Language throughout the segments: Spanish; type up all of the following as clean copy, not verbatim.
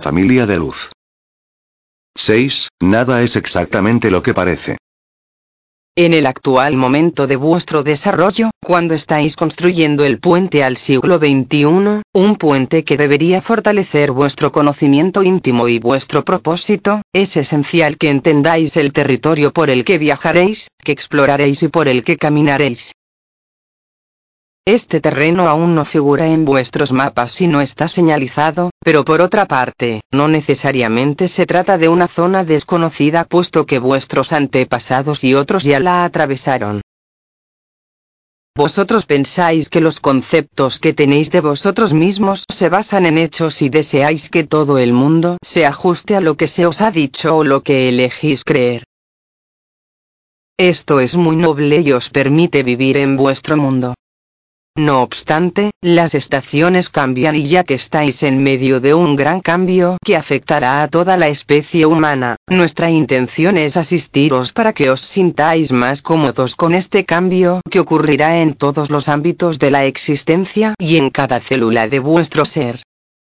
Familia de luz. 6. Nada es exactamente lo que parece. En el actual momento de vuestro desarrollo, cuando estáis construyendo el puente al siglo XXI, un puente que debería fortalecer vuestro conocimiento íntimo y vuestro propósito, es esencial que entendáis el territorio por el que viajaréis, que exploraréis y por el que caminaréis. Este terreno aún no figura en vuestros mapas y no está señalizado, pero por otra parte, no necesariamente se trata de una zona desconocida puesto que vuestros antepasados y otros ya la atravesaron. Vosotros pensáis que los conceptos que tenéis de vosotros mismos se basan en hechos y deseáis que todo el mundo se ajuste a lo que se os ha dicho o lo que elegís creer. Esto es muy noble y os permite vivir en vuestro mundo. No obstante, las estaciones cambian y ya que estáis en medio de un gran cambio que afectará a toda la especie humana, nuestra intención es asistiros para que os sintáis más cómodos con este cambio que ocurrirá en todos los ámbitos de la existencia y en cada célula de vuestro ser.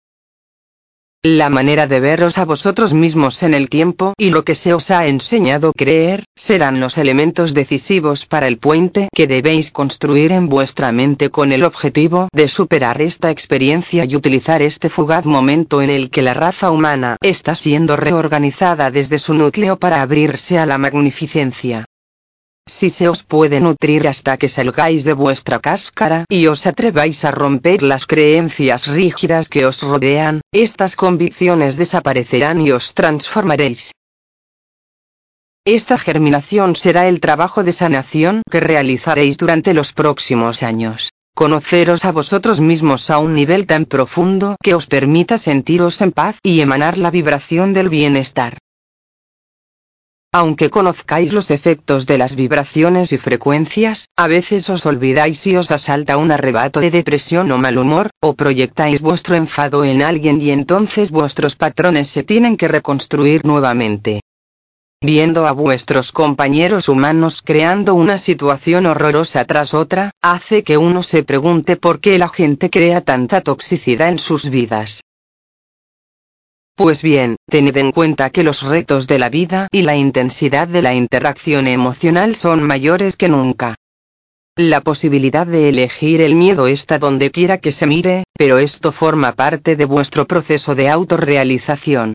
La manera de veros a vosotros mismos en el tiempo y lo que se os ha enseñado creer, serán los elementos decisivos para el puente que debéis construir en vuestra mente con el objetivo de superar esta experiencia y utilizar este fugaz momento en el que la raza humana está siendo reorganizada desde su núcleo para abrirse a la magnificencia. Si se os puede nutrir hasta que salgáis de vuestra cáscara y os atreváis a romper las creencias rígidas que os rodean, estas convicciones desaparecerán y os transformaréis. Esta germinación será el trabajo de sanación que realizaréis durante los próximos años. Conoceros a vosotros mismos a un nivel tan profundo que os permita sentiros en paz y emanar la vibración del bienestar. Aunque conozcáis los efectos de las vibraciones y frecuencias, a veces os olvidáis y os asalta un arrebato de depresión o mal humor, o proyectáis vuestro enfado en alguien y entonces vuestros patrones se tienen que reconstruir nuevamente. Viendo a vuestros compañeros humanos creando una situación horrorosa tras otra, hace que uno se pregunte por qué la gente crea tanta toxicidad en sus vidas. Pues bien, tened en cuenta que los retos de la vida y la intensidad de la interacción emocional son mayores que nunca. La posibilidad de elegir el miedo está donde quiera que se mire, pero esto forma parte de vuestro proceso de autorrealización.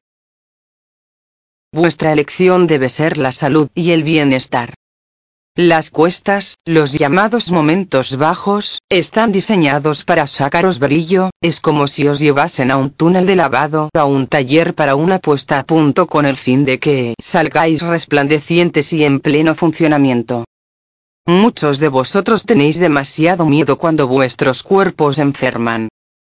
Vuestra elección debe ser la salud y el bienestar. Las cuestas, los llamados momentos bajos, están diseñados para sacaros brillo, es como si os llevasen a un túnel de lavado, a un taller para una puesta a punto con el fin de que salgáis resplandecientes y en pleno funcionamiento. Muchos de vosotros tenéis demasiado miedo cuando vuestros cuerpos enferman.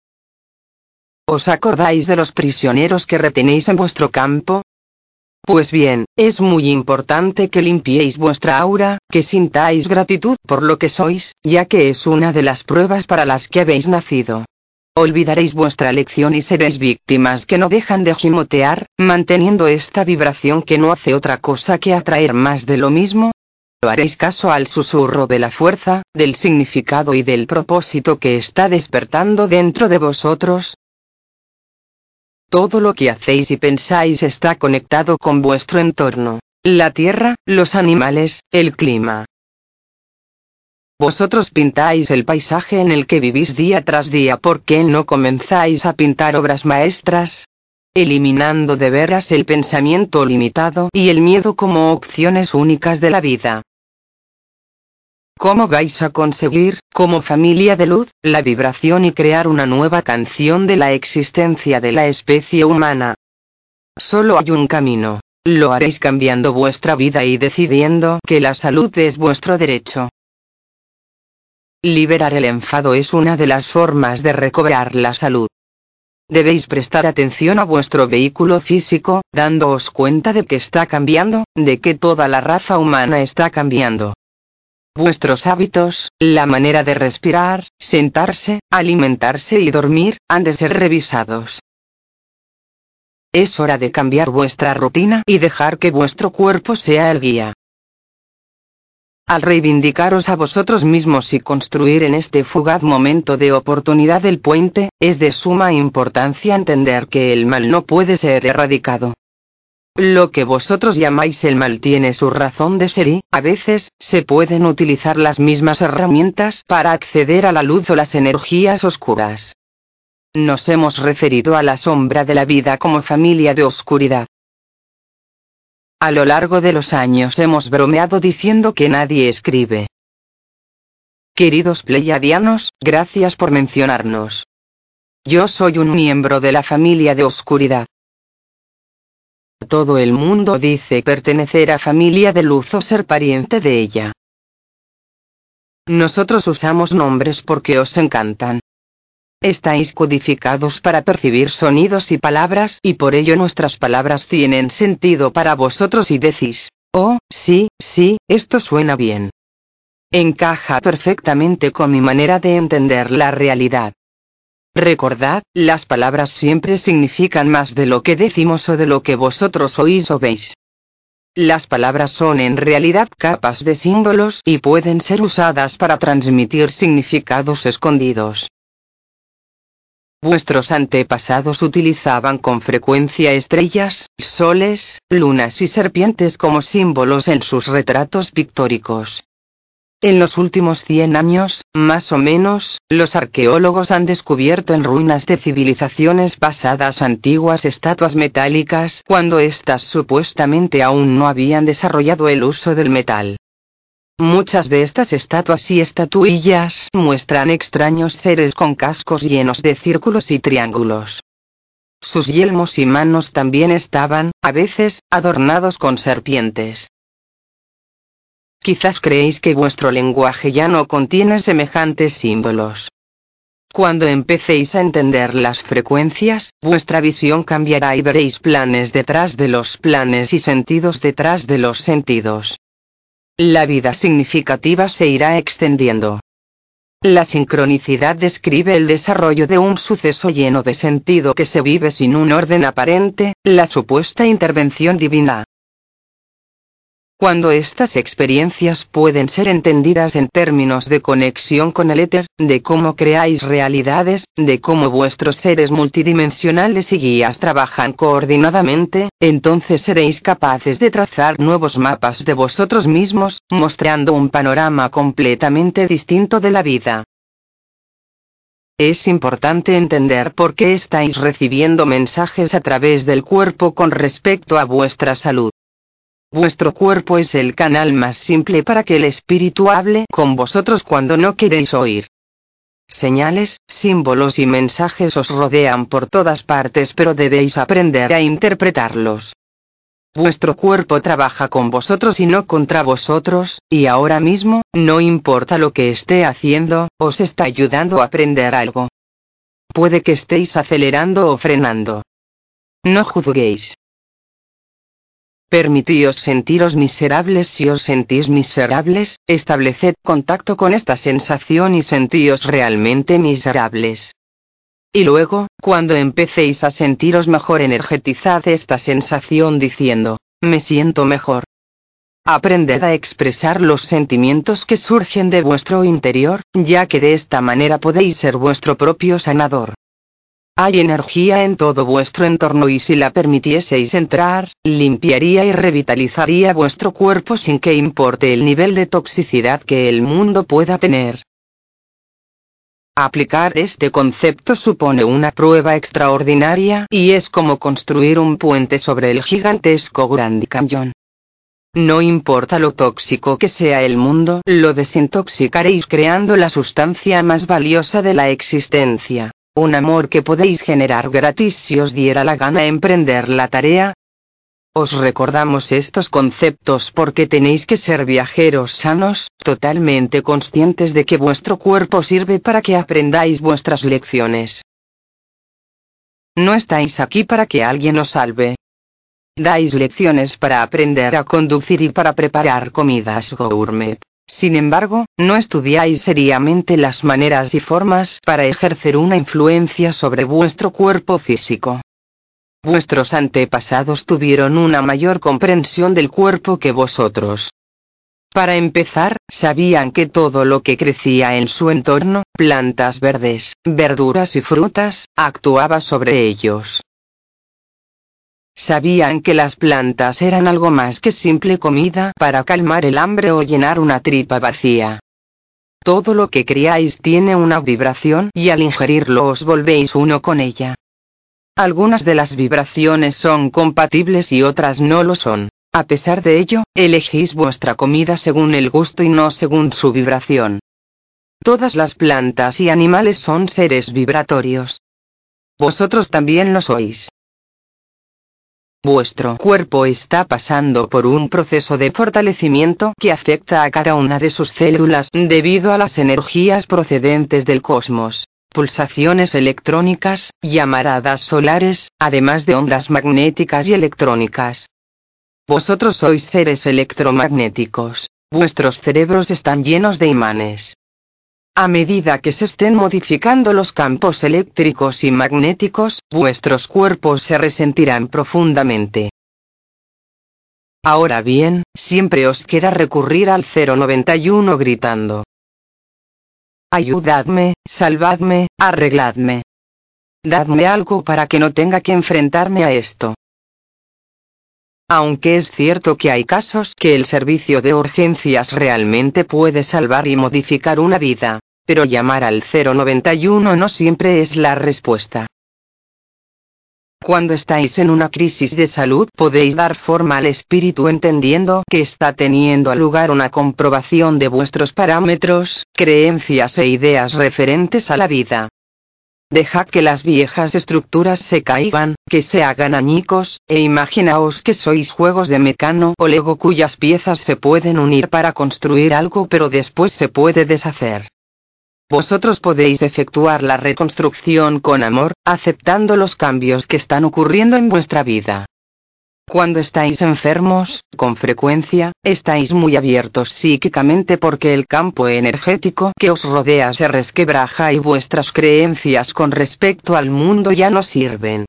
¿Os acordáis de los prisioneros que retenéis en vuestro campo? Pues bien, es muy importante que limpiéis vuestra aura, que sintáis gratitud por lo que sois, ya que es una de las pruebas para las que habéis nacido. Olvidaréis vuestra lección y seréis víctimas que no dejan de gimotear, manteniendo esta vibración que no hace otra cosa que atraer más de lo mismo. Haréis caso al susurro de la fuerza, del significado y del propósito que está despertando dentro de vosotros. Todo lo que hacéis y pensáis está conectado con vuestro entorno, la tierra, los animales, el clima. Vosotros pintáis el paisaje en el que vivís día tras día. ¿Por qué no comenzáis a pintar obras maestras? Eliminando de veras el pensamiento limitado y el miedo como opciones únicas de la vida. ¿Cómo vais a conseguir, como familia de luz, la vibración y crear una nueva canción de la existencia de la especie humana? Solo hay un camino. Lo haréis cambiando vuestra vida y decidiendo que la salud es vuestro derecho. Liberar el enfado es una de las formas de recobrar la salud. Debéis prestar atención a vuestro vehículo físico, dándoos cuenta de que está cambiando, de que toda la raza humana está cambiando. Vuestros hábitos, la manera de respirar, sentarse, alimentarse y dormir, han de ser revisados. Es hora de cambiar vuestra rutina y dejar que vuestro cuerpo sea el guía. Al reivindicaros a vosotros mismos y construir en este fugaz momento de oportunidad el puente, es de suma importancia entender que el mal no puede ser erradicado. Lo que vosotros llamáis el mal tiene su razón de ser y, a veces, se pueden utilizar las mismas herramientas para acceder a la luz o las energías oscuras. Nos hemos referido a la sombra de la vida como familia de oscuridad. A lo largo de los años hemos bromeado diciendo que nadie escribe. Queridos pleiadianos, gracias por mencionarnos. Yo soy un miembro de la familia de oscuridad. Todo el mundo dice pertenecer a familia de luz o ser pariente de ella. Nosotros usamos nombres porque os encantan. Estáis codificados para percibir sonidos y palabras y por ello nuestras palabras tienen sentido para vosotros y decís, oh, sí, esto suena bien. Encaja perfectamente con mi manera de entender la realidad. Recordad, las palabras siempre significan más de lo que decimos o de lo que vosotros oís o veis. Las palabras son en realidad capas de símbolos y pueden ser usadas para transmitir significados escondidos. Vuestros antepasados utilizaban con frecuencia estrellas, soles, lunas y serpientes como símbolos en sus retratos pictóricos. En los últimos 100 años, más o menos, los arqueólogos han descubierto en ruinas de civilizaciones pasadas antiguas estatuas metálicas cuando éstas supuestamente aún no habían desarrollado el uso del metal. Muchas de estas estatuas y estatuillas muestran extraños seres con cascos llenos de círculos y triángulos. Sus yelmos y manos también estaban, a veces, adornados con serpientes. Quizás creéis que vuestro lenguaje ya no contiene semejantes símbolos. Cuando empecéis a entender las frecuencias, vuestra visión cambiará y veréis planes detrás de los planes y sentidos detrás de los sentidos. La vida significativa se irá extendiendo. La sincronicidad describe el desarrollo de un suceso lleno de sentido que se vive sin un orden aparente, la supuesta intervención divina. Cuando estas experiencias pueden ser entendidas en términos de conexión con el éter, de cómo creáis realidades, de cómo vuestros seres multidimensionales y guías trabajan coordinadamente, entonces seréis capaces de trazar nuevos mapas de vosotros mismos, mostrando un panorama completamente distinto de la vida. Es importante entender por qué estáis recibiendo mensajes a través del cuerpo con respecto a vuestra salud. Vuestro cuerpo es el canal más simple para que el espíritu hable con vosotros cuando no queréis oír. Señales, símbolos y mensajes os rodean por todas partes, pero debéis aprender a interpretarlos. Vuestro cuerpo trabaja con vosotros y no contra vosotros, y ahora mismo, no importa lo que esté haciendo, os está ayudando a aprender algo. Puede que estéis acelerando o frenando. No juzguéis. Permitíos sentiros miserables. Si os sentís miserables, estableced contacto con esta sensación y sentíos realmente miserables. Y luego, cuando empecéis a sentiros mejor, energetizad esta sensación diciendo, me siento mejor. Aprended a expresar los sentimientos que surgen de vuestro interior, ya que de esta manera podéis ser vuestro propio sanador. Hay energía en todo vuestro entorno y si la permitieseis entrar, limpiaría y revitalizaría vuestro cuerpo sin que importe el nivel de toxicidad que el mundo pueda tener. Aplicar este concepto supone una prueba extraordinaria y es como construir un puente sobre el gigantesco Grand Canyon. No importa lo tóxico que sea el mundo, lo desintoxicaréis creando la sustancia más valiosa de la existencia. Un amor que podéis generar gratis si os diera la gana emprender la tarea. Os recordamos estos conceptos porque tenéis que ser viajeros sanos, totalmente conscientes de que vuestro cuerpo sirve para que aprendáis vuestras lecciones. No estáis aquí para que alguien os salve. Dais lecciones para aprender a conducir y para preparar comidas gourmet. Sin embargo, no estudiáis seriamente las maneras y formas para ejercer una influencia sobre vuestro cuerpo físico. Vuestros antepasados tuvieron una mayor comprensión del cuerpo que vosotros. Para empezar, sabían que todo lo que crecía en su entorno, plantas verdes, verduras y frutas, actuaba sobre ellos. Sabían que las plantas eran algo más que simple comida para calmar el hambre o llenar una tripa vacía. Todo lo que criáis tiene una vibración y al ingerirlo os volvéis uno con ella. Algunas de las vibraciones son compatibles y otras no lo son. A pesar de ello, elegís vuestra comida según el gusto y no según su vibración. Todas las plantas y animales son seres vibratorios. Vosotros también lo sois. Vuestro cuerpo está pasando por un proceso de fortalecimiento que afecta a cada una de sus células debido a las energías procedentes del cosmos, pulsaciones electrónicas, llamaradas solares, además de ondas magnéticas y electrónicas. Vosotros sois seres electromagnéticos. Vuestros cerebros están llenos de imanes. A medida que se estén modificando los campos eléctricos y magnéticos, vuestros cuerpos se resentirán profundamente. Ahora bien, siempre os queda recurrir al 091 gritando: ayudadme, salvadme, arregladme. Dadme algo para que no tenga que enfrentarme a esto. Aunque es cierto que hay casos que el servicio de urgencias realmente puede salvar y modificar una vida, pero llamar al 091 no siempre es la respuesta. Cuando estáis en una crisis de salud podéis dar forma al espíritu entendiendo que está teniendo lugar una comprobación de vuestros parámetros, creencias e ideas referentes a la vida. Dejad que las viejas estructuras se caigan, que se hagan añicos, e imaginaos que sois juegos de Mecano o Lego cuyas piezas se pueden unir para construir algo pero después se puede deshacer. Vosotros podéis efectuar la reconstrucción con amor, aceptando los cambios que están ocurriendo en vuestra vida. Cuando estáis enfermos, con frecuencia, estáis muy abiertos psíquicamente porque el campo energético que os rodea se resquebraja y vuestras creencias con respecto al mundo ya no sirven.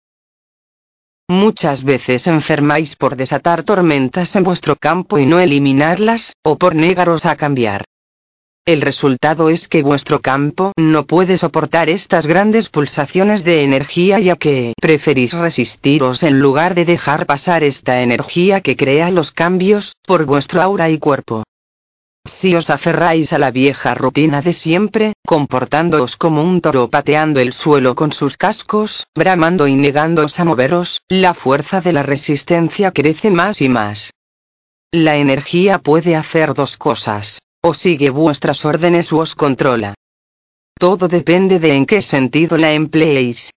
Muchas veces enfermáis por desatar tormentas en vuestro campo y no eliminarlas, o por negaros a cambiar. El resultado es que vuestro campo no puede soportar estas grandes pulsaciones de energía ya que preferís resistiros en lugar de dejar pasar esta energía que crea los cambios, por vuestro aura y cuerpo. Si os aferráis a la vieja rutina de siempre, comportándoos como un toro pateando el suelo con sus cascos, bramando y negándoos a moveros, la fuerza de la resistencia crece más y más. La energía puede hacer dos cosas: o sigue vuestras órdenes o os controla. Todo depende de en qué sentido la empleéis.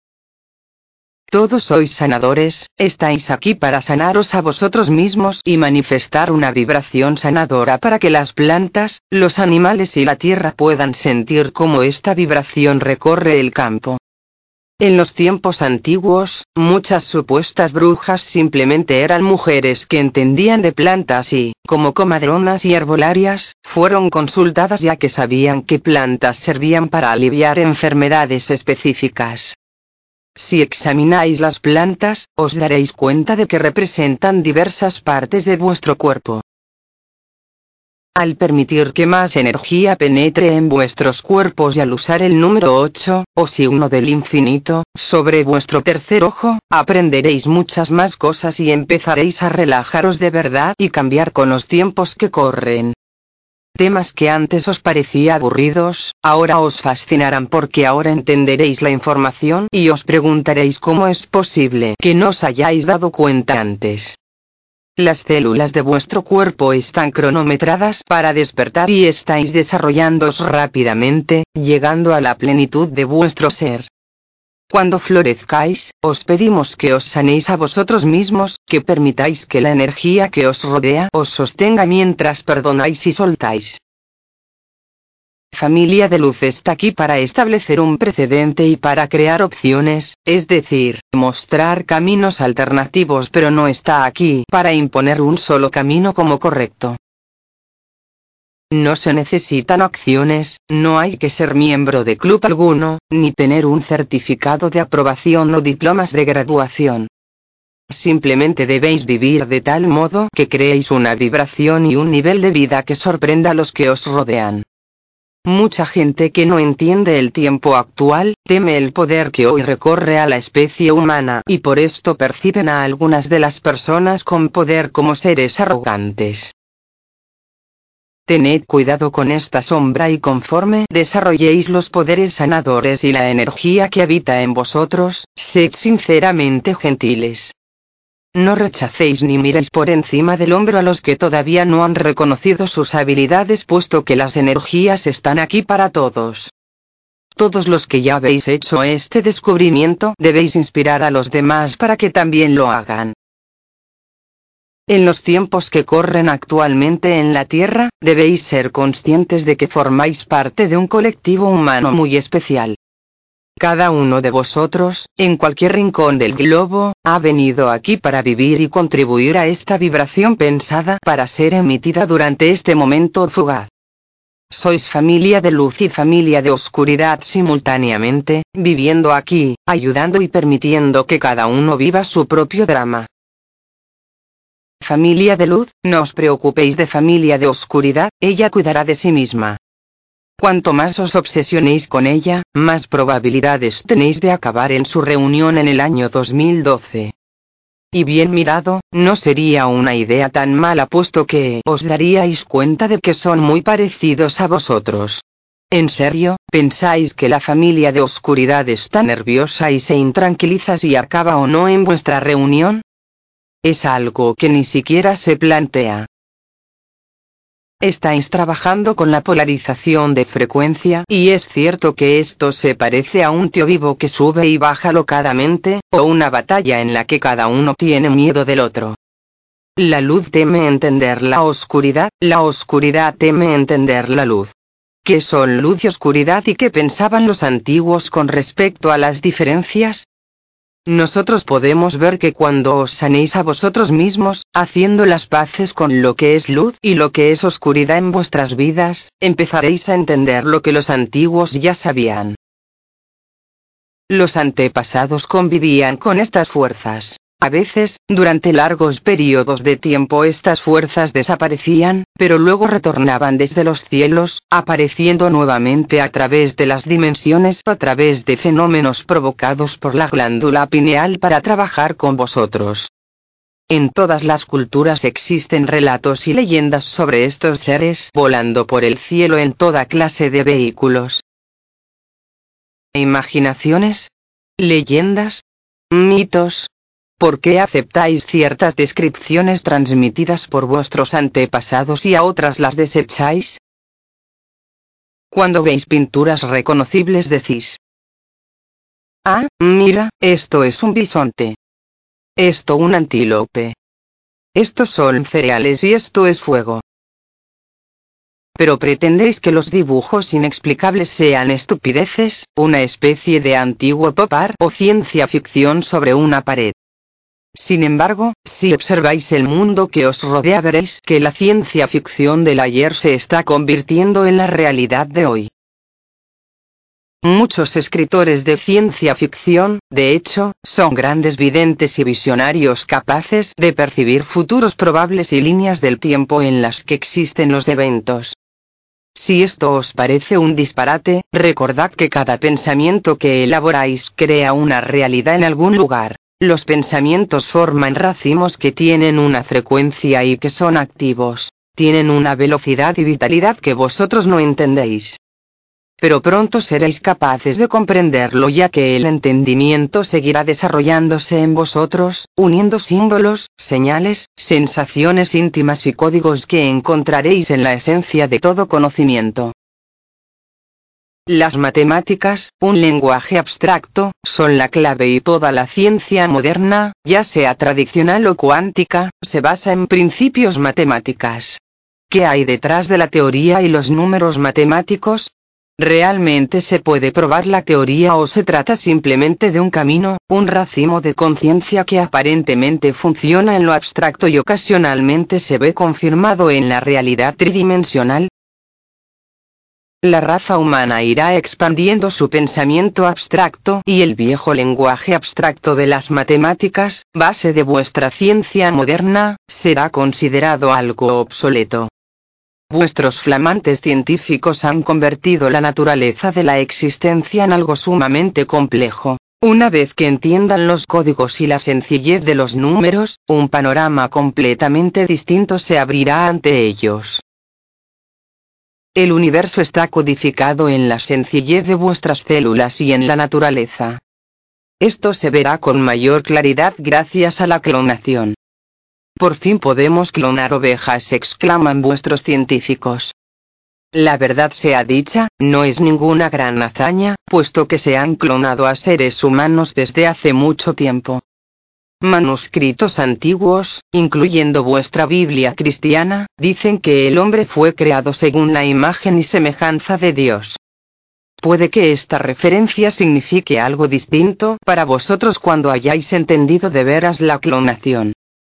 Todos sois sanadores, estáis aquí para sanaros a vosotros mismos y manifestar una vibración sanadora para que las plantas, los animales y la tierra puedan sentir cómo esta vibración recorre el campo. En los tiempos antiguos, muchas supuestas brujas simplemente eran mujeres que entendían de plantas y, como comadronas y herbolarias, fueron consultadas ya que sabían qué plantas servían para aliviar enfermedades específicas. Si examináis las plantas, os daréis cuenta de que representan diversas partes de vuestro cuerpo. Al permitir que más energía penetre en vuestros cuerpos y al usar el número 8, o signo del infinito, sobre vuestro tercer ojo, aprenderéis muchas más cosas y empezaréis a relajaros de verdad y cambiar con los tiempos que corren. Temas que antes os parecía aburridos, ahora os fascinarán porque ahora entenderéis la información y os preguntaréis cómo es posible que no os hayáis dado cuenta antes. Las células de vuestro cuerpo están cronometradas para despertar y estáis desarrollándoos rápidamente, llegando a la plenitud de vuestro ser. Cuando florezcáis, os pedimos que os sanéis a vosotros mismos, que permitáis que la energía que os rodea os sostenga mientras perdonáis y soltáis. Familia de Luz está aquí para establecer un precedente y para crear opciones, es decir, mostrar caminos alternativos, pero no está aquí para imponer un solo camino como correcto. No se necesitan acciones, no hay que ser miembro de club alguno, ni tener un certificado de aprobación o diplomas de graduación. simplemente debéis vivir de tal modo que creéis una vibración y un nivel de vida que sorprenda a los que os rodean. Mucha gente que no entiende el tiempo actual, teme el poder que hoy recorre a la especie humana y por esto perciben a algunas de las personas con poder como seres arrogantes. Tened cuidado con esta sombra y conforme desarrolléis los poderes sanadores y la energía que habita en vosotros, sed sinceramente gentiles. No rechacéis ni miréis por encima del hombro a los que todavía no han reconocido sus habilidades, puesto que las energías están aquí para todos. Todos los que ya habéis hecho este descubrimiento debéis inspirar a los demás para que también lo hagan. En los tiempos que corren actualmente en la Tierra, debéis ser conscientes de que formáis parte de un colectivo humano muy especial. Cada uno de vosotros, en cualquier rincón del globo, ha venido aquí para vivir y contribuir a esta vibración pensada para ser emitida durante este momento fugaz. Sois familia de luz y familia de oscuridad simultáneamente, viviendo aquí, ayudando y permitiendo que cada uno viva su propio drama. Familia de luz, no os preocupéis de familia de oscuridad, ella cuidará de sí misma. Cuanto más os obsesionéis con ella, más probabilidades tenéis de acabar en su reunión en el año 2012. Y bien mirado, no sería una idea tan mala puesto que os daríais cuenta de que son muy parecidos a vosotros. ¿En serio, pensáis que la familia de oscuridad está nerviosa y se intranquiliza si acaba o no en vuestra reunión? Es algo que ni siquiera se plantea. Estáis trabajando con la polarización de frecuencia, y es cierto que esto se parece a un tío vivo que sube y baja locadamente, o una batalla en la que cada uno tiene miedo del otro. La luz teme entender la oscuridad teme entender la luz. ¿Qué son luz y oscuridad y qué pensaban los antiguos con respecto a las diferencias? Nosotros podemos ver que cuando os sanéis a vosotros mismos, haciendo las paces con lo que es luz y lo que es oscuridad en vuestras vidas, empezaréis a entender lo que los antiguos ya sabían. Los antepasados convivían con estas fuerzas. A veces, durante largos periodos de tiempo estas fuerzas desaparecían, pero luego retornaban desde los cielos, apareciendo nuevamente a través de las dimensiones o a través de fenómenos provocados por la glándula pineal para trabajar con vosotros. En todas las culturas existen relatos y leyendas sobre estos seres volando por el cielo en toda clase de vehículos. ¿Imaginaciones? ¿Leyendas? ¿Mitos? ¿Por qué aceptáis ciertas descripciones transmitidas por vuestros antepasados y a otras las desecháis? Cuando veis pinturas reconocibles decís: ah, mira, esto es un bisonte. Esto un antílope. Estos son cereales y esto es fuego. Pero pretendéis que los dibujos inexplicables sean estupideces, una especie de antiguo pop art o ciencia ficción sobre una pared. Sin embargo, si observáis el mundo que os rodea veréis que la ciencia ficción del ayer se está convirtiendo en la realidad de hoy. Muchos escritores de ciencia ficción, de hecho, son grandes videntes y visionarios capaces de percibir futuros probables y líneas del tiempo en las que existen los eventos. Si esto os parece un disparate, recordad que cada pensamiento que elaboráis crea una realidad en algún lugar. Los pensamientos forman racimos que tienen una frecuencia y que son activos, tienen una velocidad y vitalidad que vosotros no entendéis. Pero pronto seréis capaces de comprenderlo ya que el entendimiento seguirá desarrollándose en vosotros, uniendo símbolos, señales, sensaciones íntimas y códigos que encontraréis en la esencia de todo conocimiento. Las matemáticas, un lenguaje abstracto, son la clave y toda la ciencia moderna, ya sea tradicional o cuántica, se basa en principios matemáticas. ¿Qué hay detrás de la teoría y los números matemáticos? ¿Realmente se puede probar la teoría o se trata simplemente de un camino, un racimo de conciencia que aparentemente funciona en lo abstracto y ocasionalmente se ve confirmado en la realidad tridimensional? La raza humana irá expandiendo su pensamiento abstracto y el viejo lenguaje abstracto de las matemáticas, base de vuestra ciencia moderna, será considerado algo obsoleto. Vuestros flamantes científicos han convertido la naturaleza de la existencia en algo sumamente complejo. Una vez que entiendan los códigos y la sencillez de los números, un panorama completamente distinto se abrirá ante ellos. El universo está codificado en la sencillez de vuestras células y en la naturaleza. Esto se verá con mayor claridad gracias a la clonación. Por fin podemos clonar ovejas, exclaman vuestros científicos. La verdad sea dicha, no es ninguna gran hazaña, puesto que se han clonado a seres humanos desde hace mucho tiempo. Manuscritos antiguos, incluyendo vuestra Biblia cristiana, dicen que el hombre fue creado según la imagen y semejanza de Dios. Puede que esta referencia signifique algo distinto para vosotros cuando hayáis entendido de veras la clonación.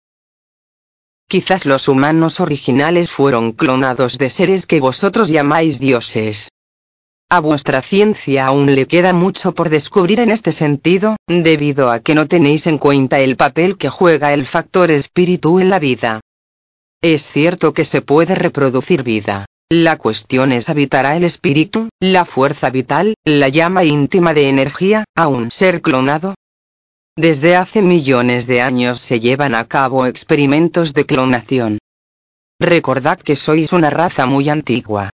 Quizás los humanos originales fueron clonados de seres que vosotros llamáis dioses. A vuestra ciencia aún le queda mucho por descubrir en este sentido, debido a que no tenéis en cuenta el papel que juega el factor espíritu en la vida. Es cierto que se puede reproducir vida. La cuestión es: ¿habitará el espíritu, la fuerza vital, la llama íntima de energía, a un ser clonado? Desde hace millones de años se llevan a cabo experimentos de clonación. Recordad que sois una raza muy antigua.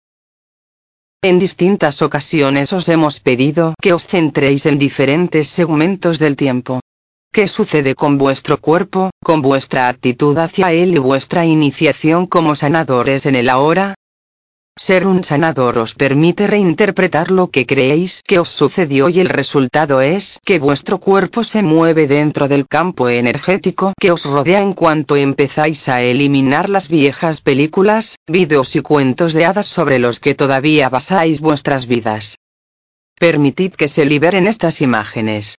En distintas ocasiones os hemos pedido que os centréis en diferentes segmentos del tiempo. ¿Qué sucede con vuestro cuerpo, con vuestra actitud hacia él y vuestra iniciación como sanadores en el ahora? Ser un sanador os permite reinterpretar lo que creéis que os sucedió y el resultado es que vuestro cuerpo se mueve dentro del campo energético que os rodea en cuanto empezáis a eliminar las viejas películas, vídeos y cuentos de hadas sobre los que todavía basáis vuestras vidas. Permitid que se liberen estas imágenes.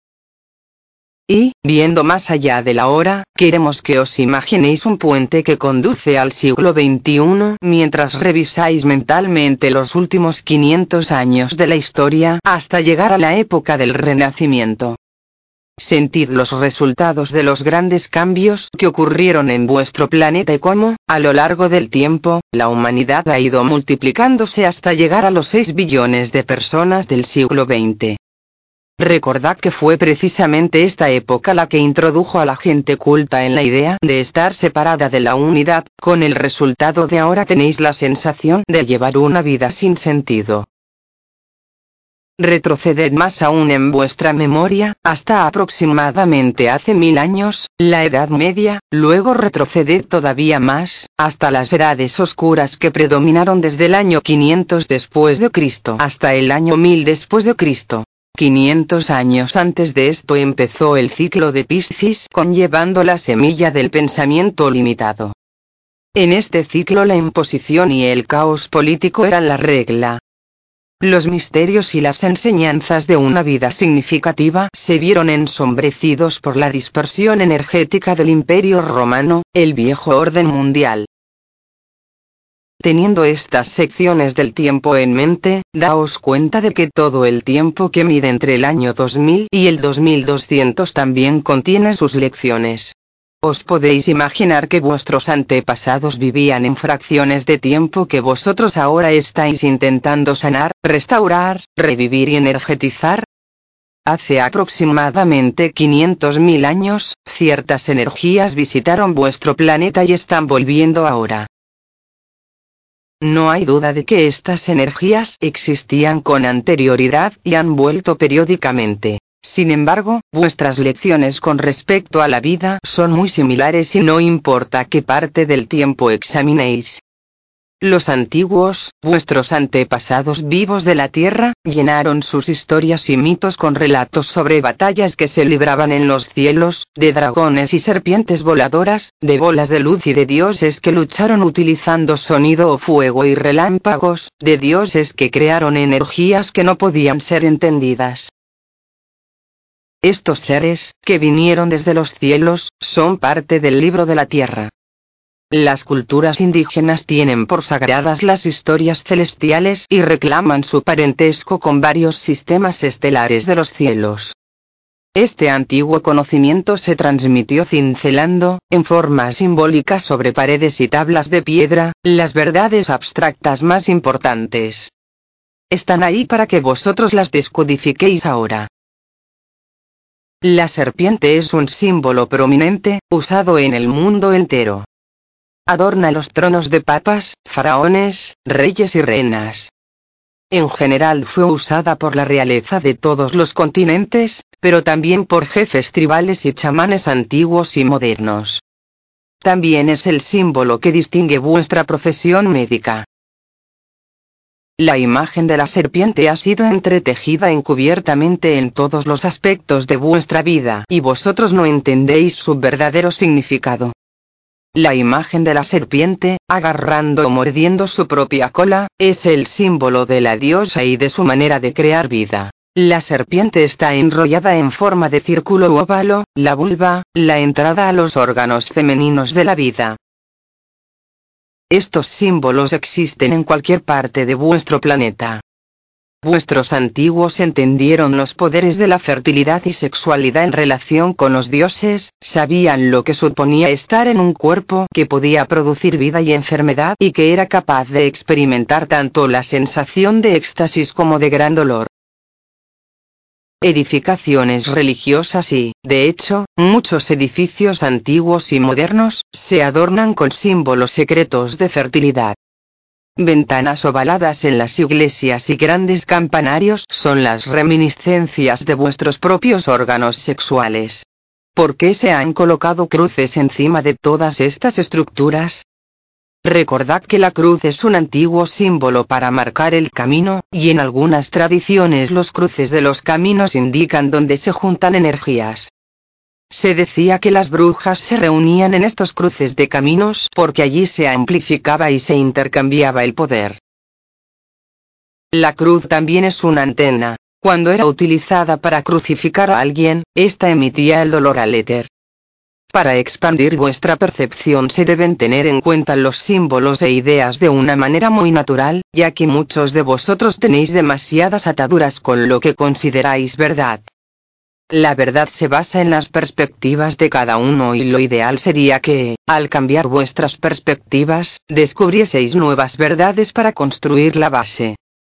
Y, viendo más allá de la hora, queremos que os imaginéis un puente que conduce al siglo XXI mientras revisáis mentalmente los últimos 500 años de la historia hasta llegar a la época del Renacimiento. Sentid los resultados de los grandes cambios que ocurrieron en vuestro planeta y cómo, a lo largo del tiempo, la humanidad ha ido multiplicándose hasta llegar a los 6 billones de personas del siglo XX. Recordad que fue precisamente esta época la que introdujo a la gente culta en la idea de estar separada de la unidad, con el resultado de ahora tenéis la sensación de llevar una vida sin sentido. Retroceded más aún en vuestra memoria, hasta aproximadamente hace 1000 años, la Edad Media, luego retroceded todavía más, hasta las edades oscuras que predominaron desde el año 500 después de Cristo hasta el año 1000 después de Cristo. 500 años antes de esto empezó el ciclo de Piscis conllevando la semilla del pensamiento limitado. En este ciclo la imposición y el caos político eran la regla. Los misterios y las enseñanzas de una vida significativa se vieron ensombrecidos por la dispersión energética del Imperio Romano, el viejo orden mundial. Teniendo estas secciones del tiempo en mente, daos cuenta de que todo el tiempo que mide entre el año 2000 y el 2200 también contiene sus lecciones. Os podéis imaginar que vuestros antepasados vivían en fracciones de tiempo que vosotros ahora estáis intentando sanar, restaurar, revivir y energetizar. Hace aproximadamente 500.000 años, ciertas energías visitaron vuestro planeta y están volviendo ahora. No hay duda de que estas energías existían con anterioridad y han vuelto periódicamente. Sin embargo, vuestras lecciones con respecto a la vida son muy similares y no importa qué parte del tiempo examinéis. Los antiguos, vuestros antepasados vivos de la Tierra, llenaron sus historias y mitos con relatos sobre batallas que se libraban en los cielos, de dragones y serpientes voladoras, de bolas de luz y de dioses que lucharon utilizando sonido o fuego y relámpagos, de dioses que crearon energías que no podían ser entendidas. Estos seres, que vinieron desde los cielos, son parte del libro de la Tierra. Las culturas indígenas tienen por sagradas las historias celestiales y reclaman su parentesco con varios sistemas estelares de los cielos. Este antiguo conocimiento se transmitió cincelando, en forma simbólica sobre paredes y tablas de piedra, las verdades abstractas más importantes. Están ahí para que vosotros las descodifiquéis ahora. La serpiente es un símbolo prominente, usado en el mundo entero. Adorna los tronos de papas, faraones, reyes y reinas. En general fue usada por la realeza de todos los continentes, pero también por jefes tribales y chamanes antiguos y modernos. También es el símbolo que distingue vuestra profesión médica. La imagen de la serpiente ha sido entretejida encubiertamente en todos los aspectos de vuestra vida y vosotros no entendéis su verdadero significado. La imagen de la serpiente, agarrando o mordiendo su propia cola, es el símbolo de la diosa y de su manera de crear vida. La serpiente está enrollada en forma de círculo u óvalo, la vulva, la entrada a los órganos femeninos de la vida. Estos símbolos existen en cualquier parte de vuestro planeta. Vuestros antiguos entendieron los poderes de la fertilidad y sexualidad en relación con los dioses, sabían lo que suponía estar en un cuerpo que podía producir vida y enfermedad y que era capaz de experimentar tanto la sensación de éxtasis como de gran dolor. Edificaciones religiosas y, de hecho, muchos edificios antiguos y modernos, se adornan con símbolos secretos de fertilidad. Ventanas ovaladas en las iglesias y grandes campanarios son las reminiscencias de vuestros propios órganos sexuales. ¿Por qué se han colocado cruces encima de todas estas estructuras? Recordad que la cruz es un antiguo símbolo para marcar el camino, y en algunas tradiciones los cruces de los caminos indican dónde se juntan energías. Se decía que las brujas se reunían en estos cruces de caminos porque allí se amplificaba y se intercambiaba el poder. La cruz también es una antena. Cuando era utilizada para crucificar a alguien, esta emitía el dolor al éter. Para expandir vuestra percepción se deben tener en cuenta los símbolos e ideas de una manera muy natural, ya que muchos de vosotros tenéis demasiadas ataduras con lo que consideráis verdad. La verdad se basa en las perspectivas de cada uno y lo ideal sería que, al cambiar vuestras perspectivas, descubrieseis nuevas verdades para construir la base.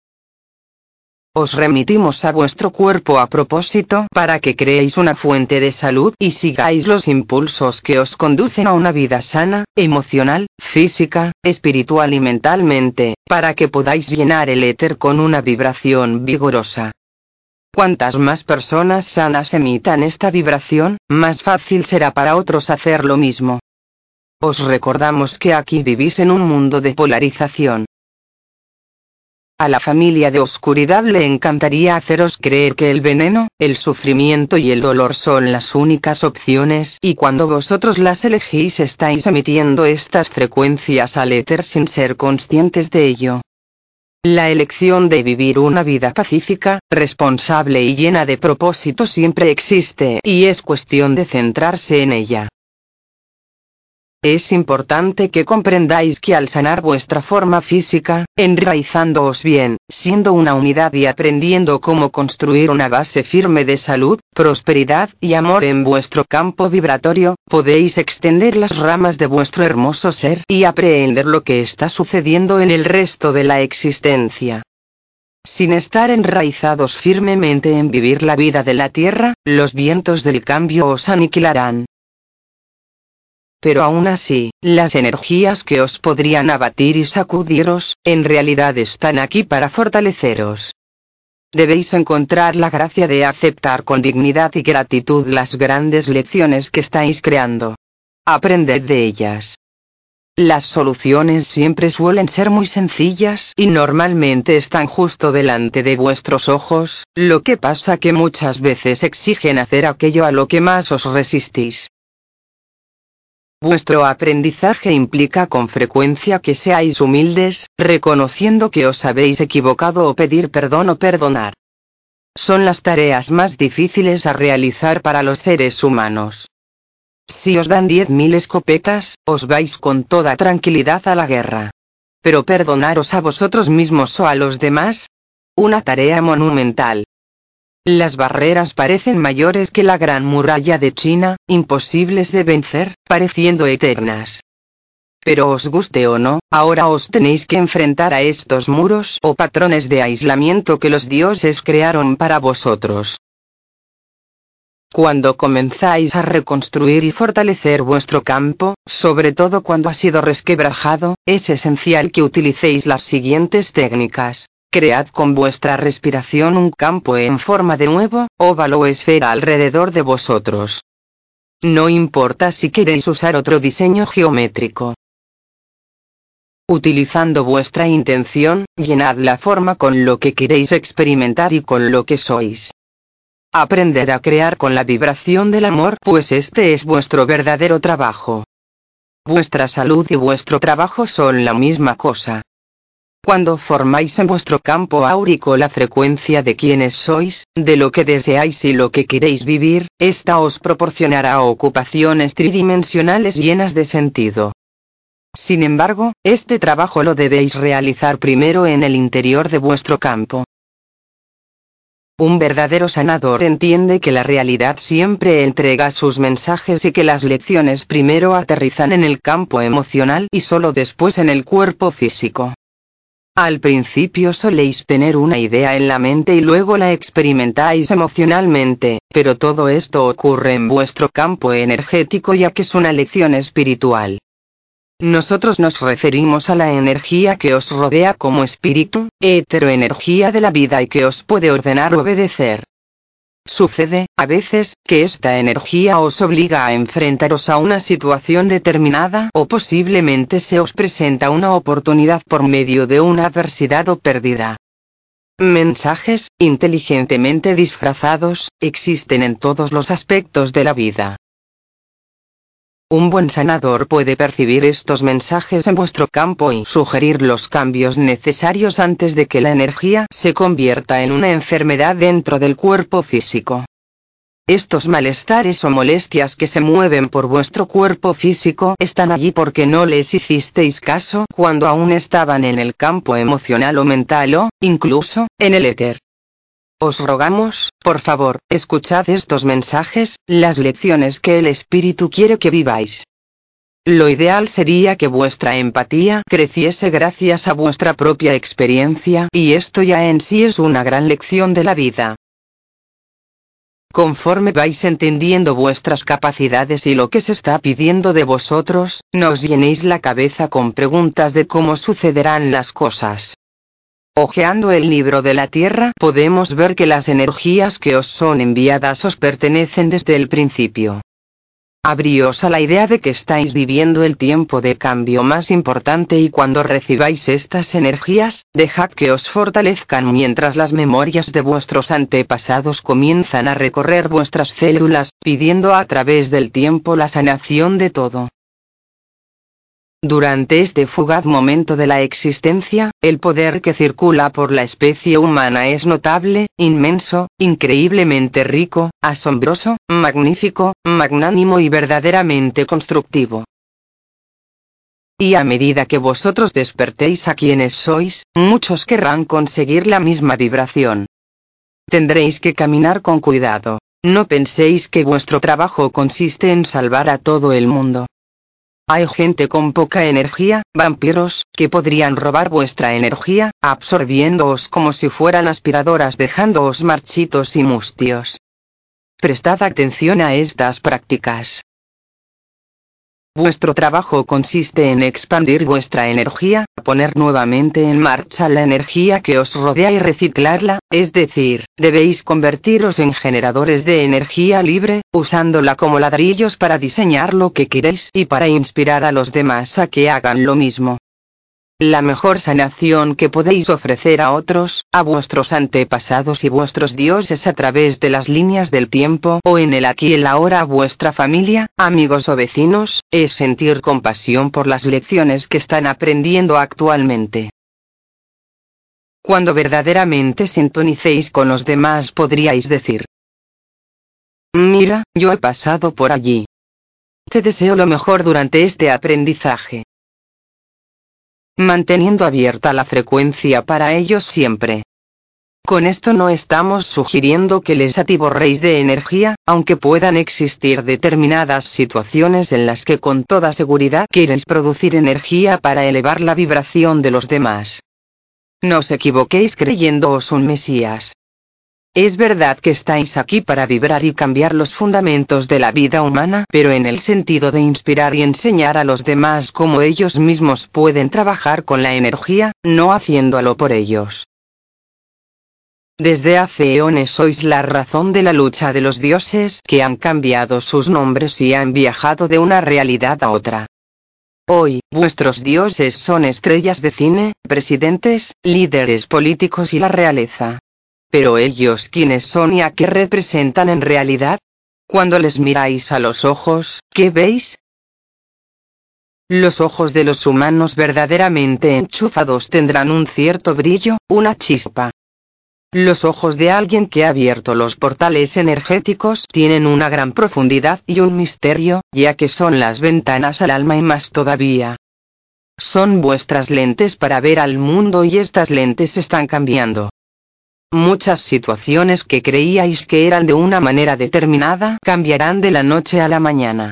Os remitimos a vuestro cuerpo a propósito para que creéis una fuente de salud y sigáis los impulsos que os conducen a una vida sana, emocional, física, espiritual y mentalmente, para que podáis llenar el éter con una vibración vigorosa. Cuantas más personas sanas emitan esta vibración, más fácil será para otros hacer lo mismo. Os recordamos que aquí vivís en un mundo de polarización. A la familia de oscuridad le encantaría haceros creer que el veneno, el sufrimiento y el dolor son las únicas opciones y cuando vosotros las elegís estáis emitiendo estas frecuencias al éter sin ser conscientes de ello. La elección de vivir una vida pacífica, responsable y llena de propósito siempre existe y es cuestión de centrarse en ella. Es importante que comprendáis que al sanar vuestra forma física, enraizándoos bien, siendo una unidad y aprendiendo cómo construir una base firme de salud, prosperidad y amor en vuestro campo vibratorio, podéis extender las ramas de vuestro hermoso ser y aprehender lo que está sucediendo en el resto de la existencia. Sin estar enraizados firmemente en vivir la vida de la tierra, los vientos del cambio os aniquilarán. Pero aún así, las energías que os podrían abatir y sacudiros, en realidad están aquí para fortaleceros. Debéis encontrar la gracia de aceptar con dignidad y gratitud las grandes lecciones que estáis creando. Aprended de ellas. Las soluciones siempre suelen ser muy sencillas y normalmente están justo delante de vuestros ojos, lo que pasa que muchas veces exigen hacer aquello a lo que más os resistís. Vuestro aprendizaje implica con frecuencia que seáis humildes, reconociendo que os habéis equivocado o pedir perdón o perdonar. Son las tareas más difíciles a realizar para los seres humanos. Si os dan 10.000 escopetas, os vais con toda tranquilidad a la guerra. Pero perdonaros a vosotros mismos o a los demás. Una tarea monumental. Las barreras parecen mayores que la gran muralla de China, imposibles de vencer, pareciendo eternas. Pero os guste o no, ahora os tenéis que enfrentar a estos muros o patrones de aislamiento que los dioses crearon para vosotros. Cuando comenzáis a reconstruir y fortalecer vuestro campo, sobre todo cuando ha sido resquebrajado, es esencial que utilicéis las siguientes técnicas. Cread con vuestra respiración un campo en forma de nuevo, óvalo o esfera alrededor de vosotros. No importa si queréis usar otro diseño geométrico. Utilizando vuestra intención, llenad la forma con lo que queréis experimentar y con lo que sois. Aprended a crear con la vibración del amor, pues este es vuestro verdadero trabajo. Vuestra salud y vuestro trabajo son la misma cosa. Cuando formáis en vuestro campo áurico la frecuencia de quienes sois, de lo que deseáis y lo que queréis vivir, esta os proporcionará ocupaciones tridimensionales llenas de sentido. Sin embargo, este trabajo lo debéis realizar primero en el interior de vuestro campo. Un verdadero sanador entiende que la realidad siempre entrega sus mensajes y que las lecciones primero aterrizan en el campo emocional y solo después en el cuerpo físico. Al principio soléis tener una idea en la mente y luego la experimentáis emocionalmente, pero todo esto ocurre en vuestro campo energético ya que es una lección espiritual. Nosotros nos referimos a la energía que os rodea como espíritu, heteroenergía de la vida y que os puede ordenar obedecer. Sucede, a veces, que esta energía os obliga a enfrentaros a una situación determinada o posiblemente se os presenta una oportunidad por medio de una adversidad o pérdida. Mensajes, inteligentemente disfrazados, existen en todos los aspectos de la vida. Un buen sanador puede percibir estos mensajes en vuestro campo y sugerir los cambios necesarios antes de que la energía se convierta en una enfermedad dentro del cuerpo físico. Estos malestares o molestias que se mueven por vuestro cuerpo físico están allí porque no les hicisteis caso cuando aún estaban en el campo emocional o mental o, incluso, en el éter. Os rogamos, por favor, escuchad estos mensajes, las lecciones que el Espíritu quiere que viváis. Lo ideal sería que vuestra empatía creciese gracias a vuestra propia experiencia, y esto ya en sí es una gran lección de la vida. Conforme vais entendiendo vuestras capacidades y lo que se está pidiendo de vosotros, no os llenéis la cabeza con preguntas de cómo sucederán las cosas. Hojeando el libro de la Tierra podemos ver que las energías que os son enviadas os pertenecen desde el principio. Abríos a la idea de que estáis viviendo el tiempo de cambio más importante y cuando recibáis estas energías, dejad que os fortalezcan mientras las memorias de vuestros antepasados comienzan a recorrer vuestras células, pidiendo a través del tiempo la sanación de todo. Durante este fugaz momento de la existencia, el poder que circula por la especie humana es notable, inmenso, increíblemente rico, asombroso, magnífico, magnánimo y verdaderamente constructivo. Y a medida que vosotros despertéis a quienes sois, muchos querrán conseguir la misma vibración. Tendréis que caminar con cuidado. No penséis que vuestro trabajo consiste en salvar a todo el mundo. Hay gente con poca energía, vampiros, que podrían robar vuestra energía, absorbiéndoos como si fueran aspiradoras dejándoos marchitos y mustios. Prestad atención a estas prácticas. Vuestro trabajo consiste en expandir vuestra energía, poner nuevamente en marcha la energía que os rodea y reciclarla, es decir, debéis convertiros en generadores de energía libre, usándola como ladrillos para diseñar lo que queréis y para inspirar a los demás a que hagan lo mismo. La mejor sanación que podéis ofrecer a otros, a vuestros antepasados y vuestros dioses a través de las líneas del tiempo o en el aquí y el ahora a vuestra familia, amigos o vecinos, es sentir compasión por las lecciones que están aprendiendo actualmente. Cuando verdaderamente sintonicéis con los demás podríais decir: mira, yo he pasado por allí. Te deseo lo mejor durante este aprendizaje, manteniendo abierta la frecuencia para ellos siempre. Con esto no estamos sugiriendo que les atiborréis de energía, aunque puedan existir determinadas situaciones en las que con toda seguridad queréis producir energía para elevar la vibración de los demás. No os equivoquéis creyéndoos un Mesías. Es verdad que estáis aquí para vibrar y cambiar los fundamentos de la vida humana, pero en el sentido de inspirar y enseñar a los demás cómo ellos mismos pueden trabajar con la energía, no haciéndolo por ellos. Desde hace eones sois la razón de la lucha de los dioses que han cambiado sus nombres y han viajado de una realidad a otra. Hoy, vuestros dioses son estrellas de cine, presidentes, líderes políticos y la realeza. Pero ellos, ¿quiénes son y a qué representan en realidad? Cuando les miráis a los ojos, ¿qué veis? Los ojos de los humanos verdaderamente enchufados tendrán un cierto brillo, una chispa. Los ojos de alguien que ha abierto los portales energéticos tienen una gran profundidad y un misterio, ya que son las ventanas al alma y más todavía. Son vuestras lentes para ver al mundo y estas lentes están cambiando. Muchas situaciones que creíais que eran de una manera determinada cambiarán de la noche a la mañana.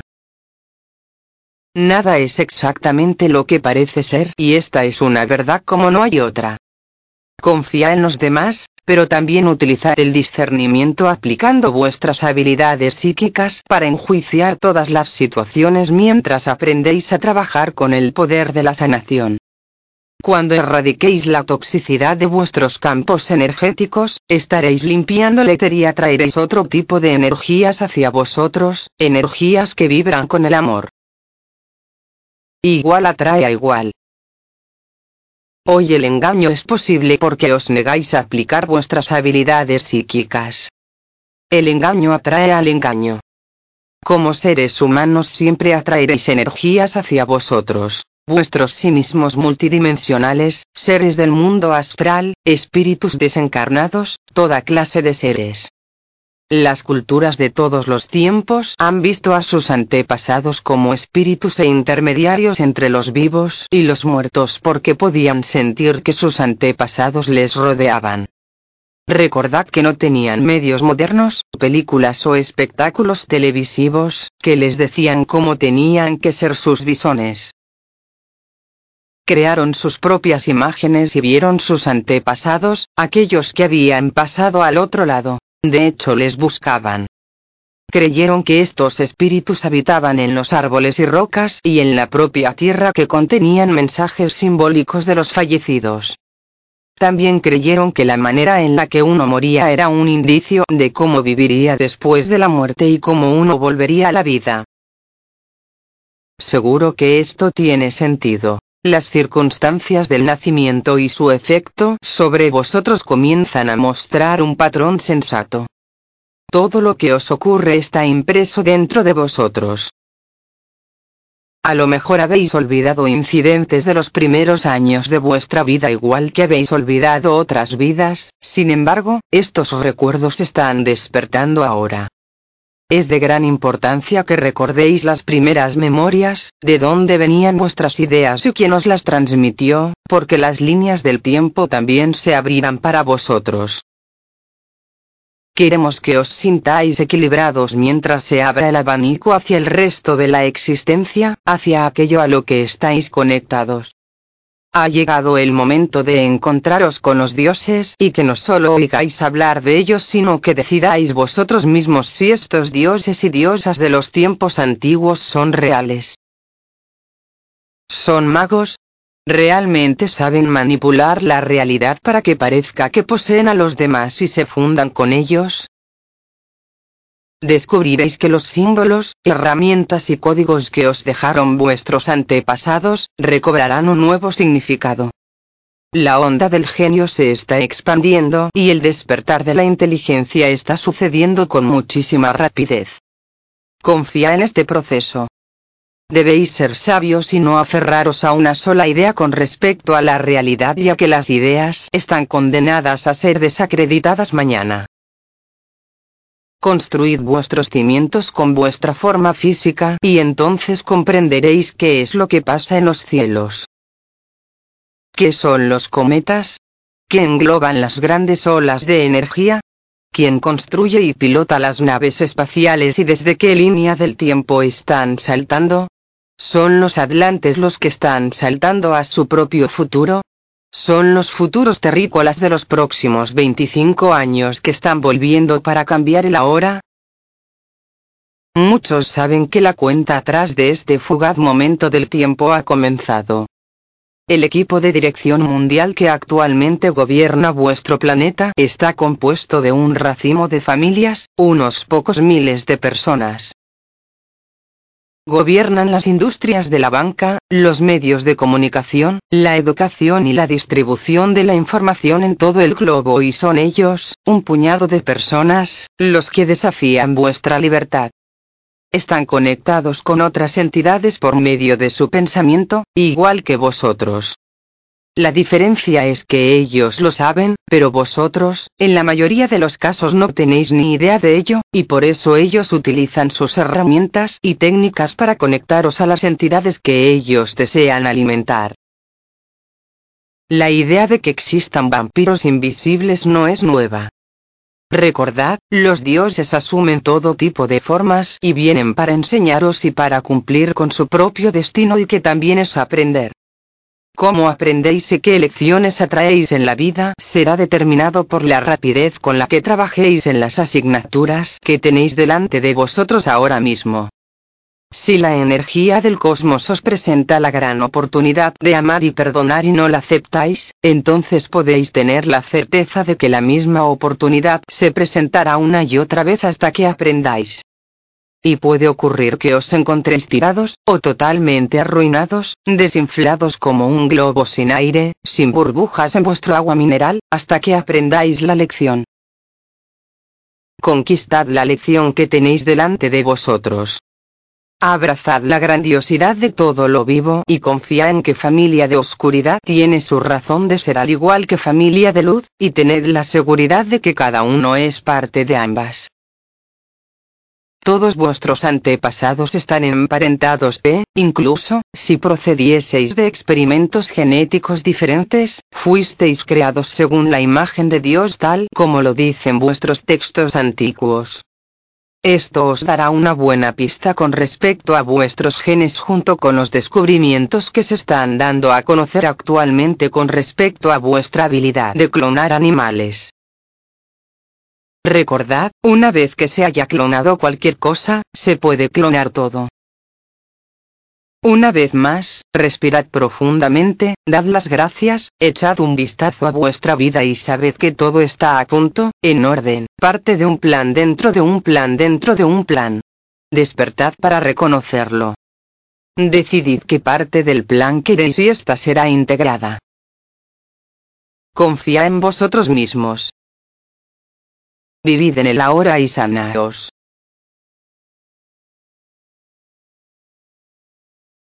Nada es exactamente lo que parece ser, y esta es una verdad como no hay otra. Confía en los demás, pero también utilizad el discernimiento aplicando vuestras habilidades psíquicas para enjuiciar todas las situaciones mientras aprendéis a trabajar con el poder de la sanación. Cuando erradiquéis la toxicidad de vuestros campos energéticos, estaréis limpiando la éter y atraeréis otro tipo de energías hacia vosotros, energías que vibran con el amor. Igual atrae a igual. Hoy el engaño es posible porque os negáis a aplicar vuestras habilidades psíquicas. El engaño atrae al engaño. Como seres humanos siempre atraeréis energías hacia vosotros, vuestros sí mismos multidimensionales, seres del mundo astral, espíritus desencarnados, toda clase de seres. Las culturas de todos los tiempos han visto a sus antepasados como espíritus e intermediarios entre los vivos y los muertos porque podían sentir que sus antepasados les rodeaban. Recordad que no tenían medios modernos, películas o espectáculos televisivos, que les decían cómo tenían que ser sus visones. Crearon sus propias imágenes y vieron sus antepasados, aquellos que habían pasado al otro lado. De hecho les buscaban. Creyeron que estos espíritus habitaban en los árboles y rocas y en la propia tierra que contenían mensajes simbólicos de los fallecidos. También creyeron que la manera en la que uno moría era un indicio de cómo viviría después de la muerte y cómo uno volvería a la vida. Seguro que esto tiene sentido. Las circunstancias del nacimiento y su efecto sobre vosotros comienzan a mostrar un patrón sensato. Todo lo que os ocurre está impreso dentro de vosotros. A lo mejor habéis olvidado incidentes de los primeros años de vuestra vida igual que habéis olvidado otras vidas, sin embargo, estos recuerdos están despertando ahora. Es de gran importancia que recordéis las primeras memorias, de dónde venían vuestras ideas y quién os las transmitió, porque las líneas del tiempo también se abrirán para vosotros. Queremos que os sintáis equilibrados mientras se abra el abanico hacia el resto de la existencia, hacia aquello a lo que estáis conectados. Ha llegado el momento de encontraros con los dioses y que no solo oigáis hablar de ellos sino que decidáis vosotros mismos si estos dioses y diosas de los tiempos antiguos son reales. ¿Son magos? ¿Realmente saben manipular la realidad para que parezca que poseen a los demás y se fundan con ellos? Descubriréis que los símbolos, herramientas y códigos que os dejaron vuestros antepasados, recobrarán un nuevo significado. La onda del genio se está expandiendo y el despertar de la inteligencia está sucediendo con muchísima rapidez. Confía en este proceso. Debéis ser sabios y no aferraros a una sola idea con respecto a la realidad, ya que las ideas están condenadas a ser desacreditadas mañana. Construid vuestros cimientos con vuestra forma física y entonces comprenderéis qué es lo que pasa en los cielos. ¿Qué son los cometas? ¿Qué engloban las grandes olas de energía? ¿Quién construye y pilota las naves espaciales y desde qué línea del tiempo están saltando? ¿Son los atlantes los que están saltando a su propio futuro? ¿Son los futuros terrícolas de los próximos 25 años que están volviendo para cambiar el ahora? Muchos saben que la cuenta atrás de este fugaz momento del tiempo ha comenzado. El equipo de dirección mundial que actualmente gobierna vuestro planeta está compuesto de un racimo de familias, unos pocos miles de personas. Gobiernan las industrias de la banca, los medios de comunicación, la educación y la distribución de la información en todo el globo y son ellos, un puñado de personas, los que desafían vuestra libertad. Están conectados con otras entidades por medio de su pensamiento, igual que vosotros. La diferencia es que ellos lo saben, pero vosotros, en la mayoría de los casos no tenéis ni idea de ello, y por eso ellos utilizan sus herramientas y técnicas para conectaros a las entidades que ellos desean alimentar. La idea de que existan vampiros invisibles no es nueva. Recordad, los dioses asumen todo tipo de formas y vienen para enseñaros y para cumplir con su propio destino y que también es aprender. Cómo aprendéis y qué lecciones atraéis en la vida será determinado por la rapidez con la que trabajéis en las asignaturas que tenéis delante de vosotros ahora mismo. Si la energía del cosmos os presenta la gran oportunidad de amar y perdonar y no la aceptáis, entonces podéis tener la certeza de que la misma oportunidad se presentará una y otra vez hasta que aprendáis. Y puede ocurrir que os encontréis tirados, o totalmente arruinados, desinflados como un globo sin aire, sin burbujas en vuestro agua mineral, hasta que aprendáis la lección. Conquistad la lección que tenéis delante de vosotros. Abrazad la grandiosidad de todo lo vivo y confía en que familia de oscuridad tiene su razón de ser al igual que familia de luz, y tened la seguridad de que cada uno es parte de ambas. Todos vuestros antepasados están emparentados incluso, si procedieseis de experimentos genéticos diferentes, fuisteis creados según la imagen de Dios tal como lo dicen vuestros textos antiguos. Esto os dará una buena pista con respecto a vuestros genes junto con los descubrimientos que se están dando a conocer actualmente con respecto a vuestra habilidad de clonar animales. Recordad, una vez que se haya clonado cualquier cosa, se puede clonar todo. Una vez más, respirad profundamente, dad las gracias, echad un vistazo a vuestra vida y sabed que todo está a punto, en orden, parte de un plan dentro de un plan dentro de un plan. Despertad para reconocerlo. Decidid qué parte del plan queréis y esta será integrada. Confía en vosotros mismos. Vivid en el ahora y sanaos.